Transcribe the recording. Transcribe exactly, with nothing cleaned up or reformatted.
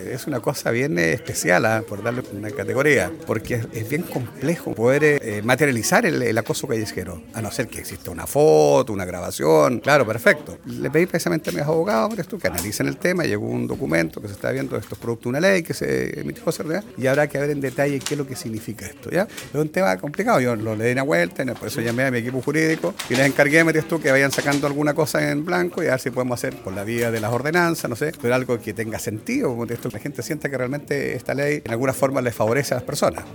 Es una cosa bien eh, especial, ¿ah? Por darle una categoría, porque es, es bien complejo poder eh, materializar el, el acoso callejero, a no ser que exista una foto, una grabación, claro, perfecto. Le pedí precisamente a mis abogados por esto, que analicen el tema, llegó un documento que se está viendo, esto es producto de una ley que se emitió, ¿verdad? Y habrá que ver en detalle qué es lo que significa esto, ¿ya? Es un tema complicado, yo lo le di una vuelta, por eso llamé a mi equipo jurídico y les encargué, me tú, que vayan sacando alguna cosa en blanco y a ver si podemos hacer por la vía de las ordenanzas, no sé, pero algo que tenga sentido, como esto, la gente sienta que realmente esta ley en alguna forma le favorece a las personas.